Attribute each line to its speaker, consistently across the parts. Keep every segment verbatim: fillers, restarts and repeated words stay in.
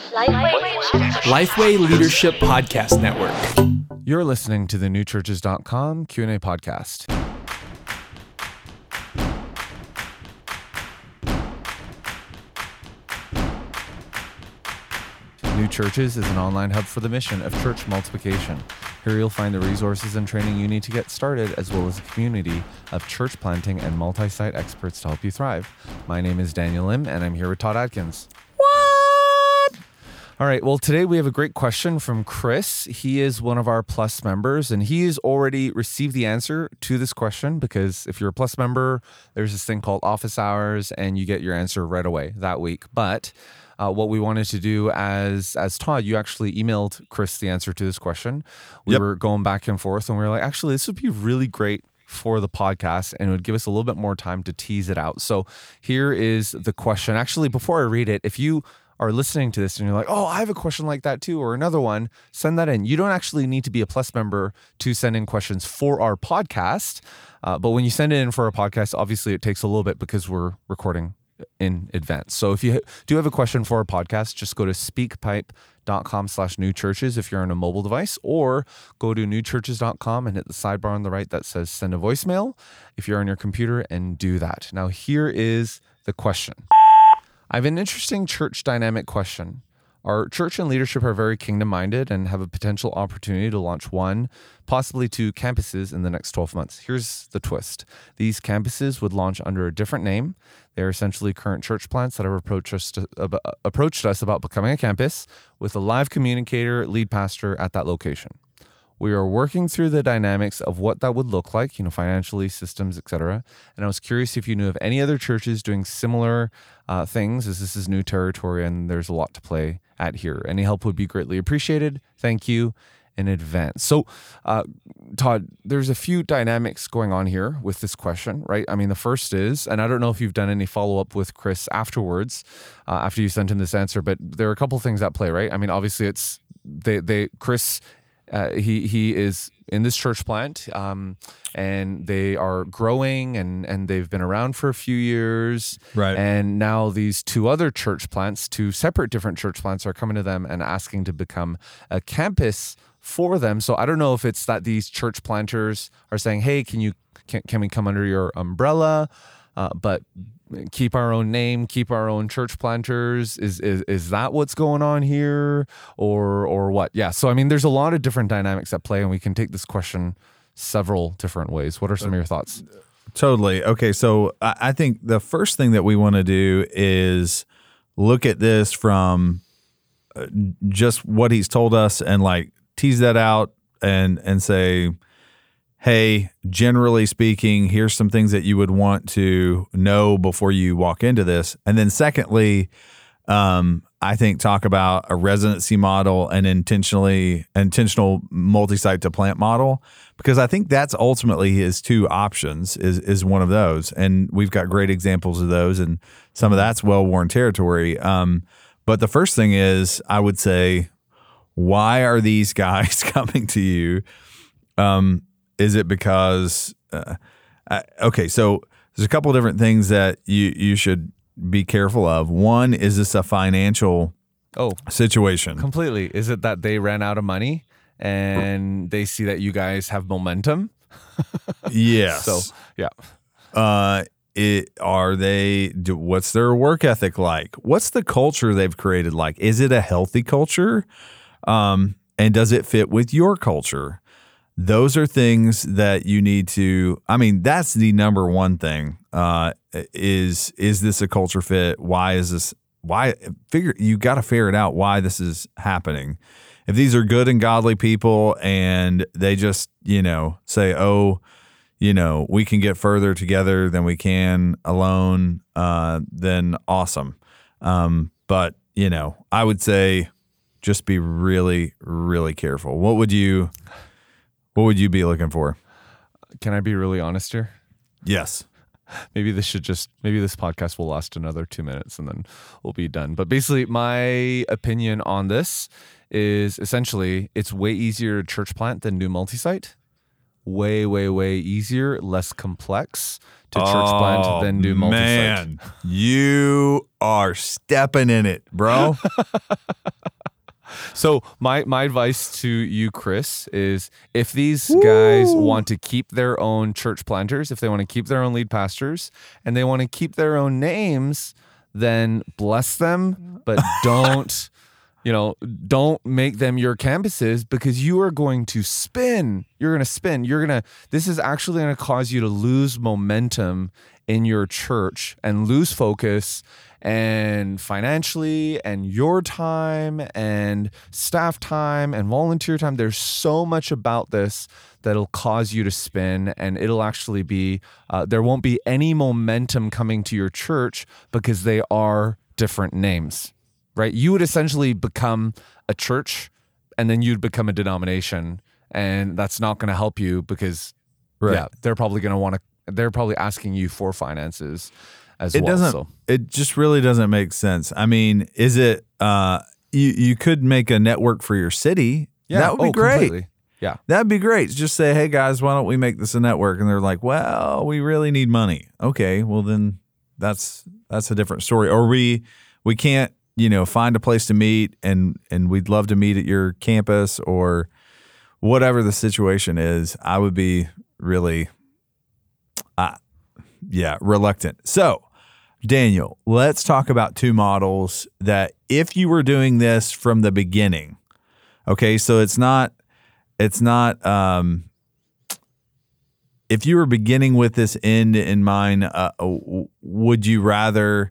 Speaker 1: Lifeway Leadership Podcast Network.
Speaker 2: You're listening to the new churches dot com Q and A podcast. New Churches is an online hub for the mission of church multiplication. Here you'll find the resources and training you need to get started, as well as a community of church planting and multi-site experts to help you thrive. My name is Daniel Lim, and I'm here with Todd Adkins. What? All right, well, today we have a great question from Chris. He is one of our Plus members, and he has already received the answer to this question, because if you're a Plus member, there's this thing called office hours, and you get your answer right away that week. But Uh, what we wanted to do as as Todd, you actually emailed Chris the answer to this question. We yep. were going back and forth, and we were like, actually, this would be really great for the podcast, and it would give us a little bit more time to tease it out. So here is the question. Actually, before I read it, if you are listening to this and you're like, oh, I have a question like that too, or another one, send that in. You don't actually need to be a Plus member to send in questions for our podcast. Uh, but when you send it in for our podcast, obviously it takes a little bit because we're recording in advance. So if you do have a question for our podcast, just go to speakpipe.com slash new churches if you're on a mobile device, or go to new churches dot com and hit the sidebar on the right that says send a voicemail if you're on your computer, and do that. Now, here is the question. I have an interesting church dynamic question. Our church and leadership are very kingdom-minded and have a potential opportunity to launch one, possibly two campuses in the next twelve months. Here's the twist. These campuses would launch under a different name. They're essentially current church plants that have approached us, to, uh, approached us about becoming a campus with a live communicator, lead pastor at that location. We are working through the dynamics of what that would look like, you know, financially, systems, et cetera. And I was curious if you knew of any other churches doing similar uh, things, as this is new territory and there's a lot to play at here. Any help would be greatly appreciated. Thank you in advance. So, uh, Todd, there's a few dynamics going on here with this question, right? I mean, the first is, and I don't know if you've done any follow-up with Chris afterwards, uh, after you sent him this answer, but there are a couple things at play, right? I mean, obviously it's, they, they, Chris, Uh, he he is in this church plant, um, and they are growing, and, and they've been around for a few years.
Speaker 3: Right.
Speaker 2: And now these two other church plants, two separate different church plants, are coming to them and asking to become a campus for them. So I don't know if it's that these church planters are saying, hey, can you can, can we come under your umbrella? Uh, but keep our own name, keep our own church planters. Is is is that what's going on here, or or what? Yeah. So I mean, there's a lot of different dynamics at play, and we can take this question several different ways. What are some of your thoughts?
Speaker 3: Totally. Okay. So I think the first thing that we want to do is look at this from just what he's told us, and like tease that out and and say, hey, generally speaking, here's some things that you would want to know before you walk into this. And then secondly, um, I think talk about a residency model and intentionally intentional multi-site to plant model, because I think that's ultimately his two options is is one of those. And we've got great examples of those, and some of that's well-worn territory. Um, but the first thing is, I would say, why are these guys coming to you? Um, Is it because, uh, I, okay, so there's a couple of different things that you, you should be careful of. One, is this a financial
Speaker 2: oh,
Speaker 3: situation?
Speaker 2: Completely. Is it that they ran out of money and they see that you guys have momentum?
Speaker 3: Yes.
Speaker 2: So, yeah.
Speaker 3: Uh, it, are they, do, what's their work ethic like? What's the culture they've created like? Is it a healthy culture? Um, and does it fit with your culture? Those are things that you need to, I mean, that's the number one thing, uh, is, is this a culture fit? Why is this, why, figure, you got to figure it out why this is happening. If these are good and godly people and they just, you know, say, oh, you know, we can get further together than we can alone, uh, then awesome. Um, but, you know, I would say just be really, really careful. What would you... What would you be looking for?
Speaker 2: Can I be really honest here?
Speaker 3: Yes.
Speaker 2: Maybe this should just, maybe this podcast will last another two minutes and then we'll be done. But basically, my opinion on this is essentially it's way easier to church plant than do multi-site. way, way, way easier, less complex to church plant than do multi-site.
Speaker 3: Man, you are stepping in it, bro.
Speaker 2: So my, my advice to you, Chris, is if these Woo. guys want to keep their own church planters, if they want to keep their own lead pastors, and they want to keep their own names, then bless them, but don't, you know, don't make them your campuses, because you are going to spin. You're going to spin. You're going to, this is actually going to cause you to lose momentum in your church and lose focus, and financially, and your time and staff time and volunteer time. There's so much about this that'll cause you to spin, and it'll actually be, uh, there won't be any momentum coming to your church because they are different names, right? You would essentially become a church, and then you'd become a denomination, and that's not going to help you because right. yeah, they're probably going to want to, they're probably asking you for finances as
Speaker 3: it
Speaker 2: well.
Speaker 3: Doesn't,
Speaker 2: so.
Speaker 3: It just really doesn't make sense. I mean, is it, uh, you, you could make a network for your city.
Speaker 2: Yeah.
Speaker 3: That would be
Speaker 2: oh,
Speaker 3: great.
Speaker 2: Completely. Yeah.
Speaker 3: That'd be great. Just say, hey guys, why don't we make this a network? And they're like, well, we really need money. Okay. Well then that's, that's a different story. Or we, we can't, you know, find a place to meet, and, and we'd love to meet at your campus, or whatever the situation is. I would be really, uh, yeah, reluctant. So, Daniel, let's talk about two models that if you were doing this from the beginning, okay, so it's not, it's not, um, if you were beginning with this end in mind, uh, would you rather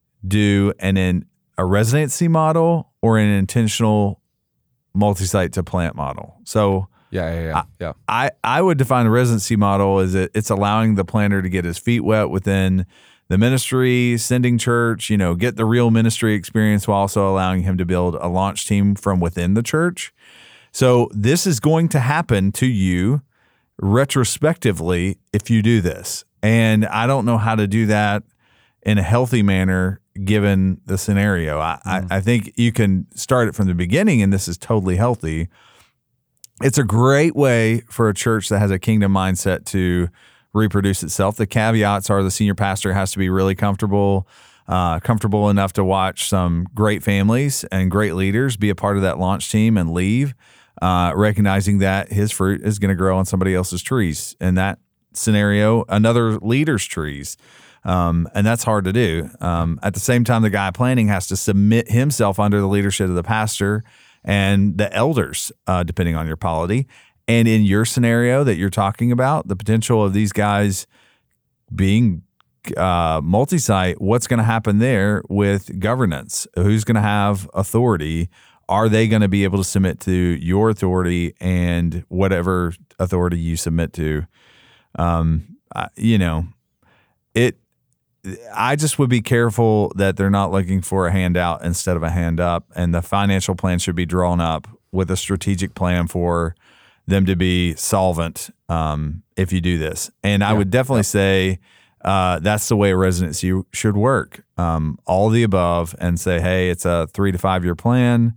Speaker 3: do an, an a residency model or an intentional multi-site to plant model? So,
Speaker 2: Yeah, yeah, yeah. yeah.
Speaker 3: I, I would define a residency model as it, it's allowing the planter to get his feet wet within the ministry, sending church, you know, get the real ministry experience while also allowing him to build a launch team from within the church. So this is going to happen to you retrospectively if you do this. And I don't know how to do that in a healthy manner given the scenario. I, mm. I, I think you can start it from the beginning, and this is totally healthy. It's a great way for a church that has a kingdom mindset to reproduce itself. The caveats are the senior pastor has to be really comfortable, uh, comfortable enough to watch some great families and great leaders be a part of that launch team and leave, uh, recognizing that his fruit is going to grow on somebody else's trees. In that scenario, another leader's trees. Um, and that's hard to do. Um, at the same time, the guy planning has to submit himself under the leadership of the pastor and the elders, uh, depending on your polity. And in your scenario that you're talking about, the potential of these guys being uh, multi-site, what's going to happen there with governance? Who's going to have authority? Are they going to be able to submit to your authority and whatever authority you submit to? Um, I, you know, it. I just would be careful that they're not looking for a handout instead of a hand up, and the financial plan should be drawn up with a strategic plan for them to be solvent um, if you do this. And I yeah, would definitely yeah. say uh, that's the way a residency should work. Um, all of the above, and say, hey, it's a three to five year plan.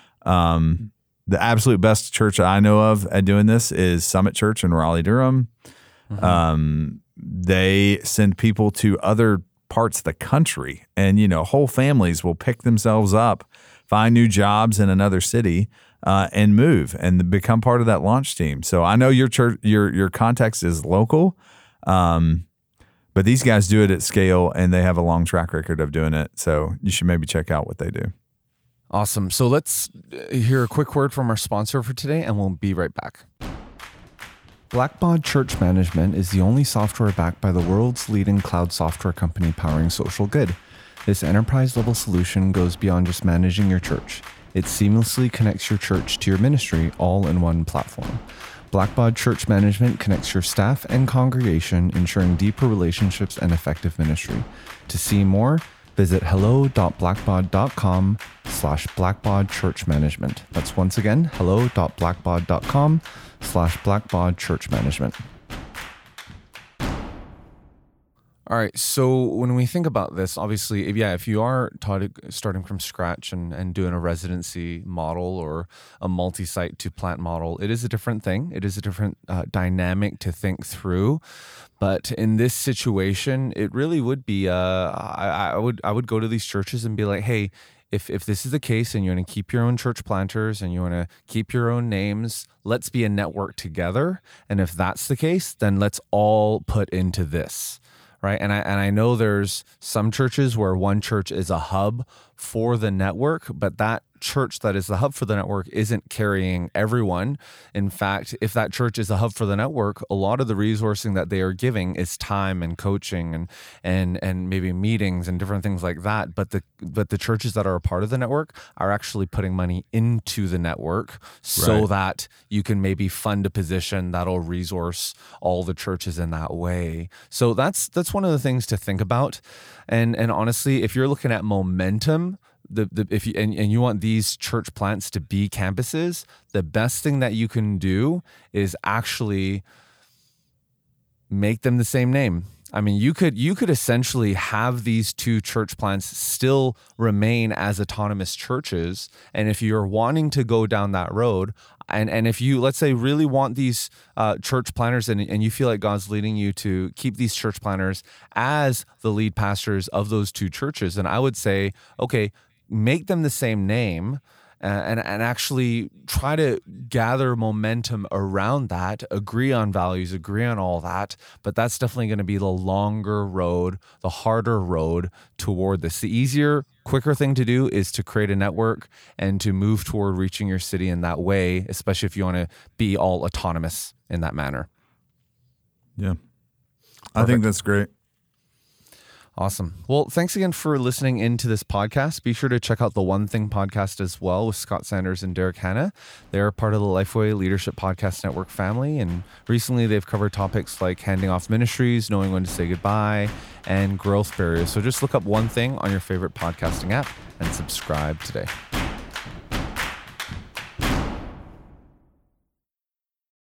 Speaker 3: Um, the absolute best church I know of at doing this is Summit Church in Raleigh-Durham. Mm-hmm. Um, they send people to other parts of the country, and, you know, whole families will pick themselves up, find new jobs in another city, uh, and move and become part of that launch team. So I know your church, your, your context is local, um, but these guys do it at scale, and they have a long track record of doing it. So you should maybe check out what they do.
Speaker 2: Awesome. So let's hear a quick word from our sponsor for today, and we'll be right back. Blackbaud Church Management is the only software backed by the world's leading cloud software company powering social good. This enterprise-level solution goes beyond just managing your church. It seamlessly connects your church to your ministry all in one platform. Blackbaud Church Management connects your staff and congregation, ensuring deeper relationships and effective ministry. To see more, visit hello.blackbaud.com slash blackbaud church management. That's once again, hello.blackbaud.com slash blackbaud church management. All right. So when we think about this, obviously, if, yeah, if you are taught, starting from scratch and, and doing a residency model or a multi-site to plant model, it is a different thing. It is a different uh, dynamic to think through. But in this situation, it really would be. Uh, I, I would I would go to these churches and be like, hey, if if this is the case and you want to keep your own church planters and you want to keep your own names, let's be a network together. And if that's the case, then let's all put into this. Right. And I and I know there's some churches where one church is a hub for the network, but that church that is the hub for the network isn't carrying everyone. In fact, if that church is a hub for the network, a lot of the resourcing that they are giving is time and coaching and and and maybe meetings and different things like that. But the but the churches that are a part of the network are actually putting money into the network so
Speaker 3: Right.
Speaker 2: that you can maybe fund a position that'll resource all the churches in that way. So that's that's one of the things to think about. And and honestly, if you're looking at momentum, the, the if you and, and you want these church plants to be campuses, the best thing that you can do is actually make them the same name. I mean, you could you could essentially have these two church plants still remain as autonomous churches. And if you're wanting to go down that road, and, and if you, let's say, really want these uh, church planters and, and you feel like God's leading you to keep these church planters as the lead pastors of those two churches, then I would say, okay, make them the same name. Uh, and and actually try to gather momentum around that, agree on values, agree on all that. But that's definitely going to be the longer road, the harder road toward this. The easier, quicker thing to do is to create a network and to move toward reaching your city in that way, especially if you want to be all autonomous in that manner.
Speaker 3: Yeah. I think that's great.
Speaker 2: Awesome. Well, thanks again for listening into this podcast. Be sure to check out the One Thing podcast as well with Scott Sanders and Derek Hanna. They're part of the Lifeway Leadership Podcast Network family. And recently they've covered topics like handing off ministries, knowing when to say goodbye, and growth barriers. So just look up One Thing on your favorite podcasting app and subscribe today.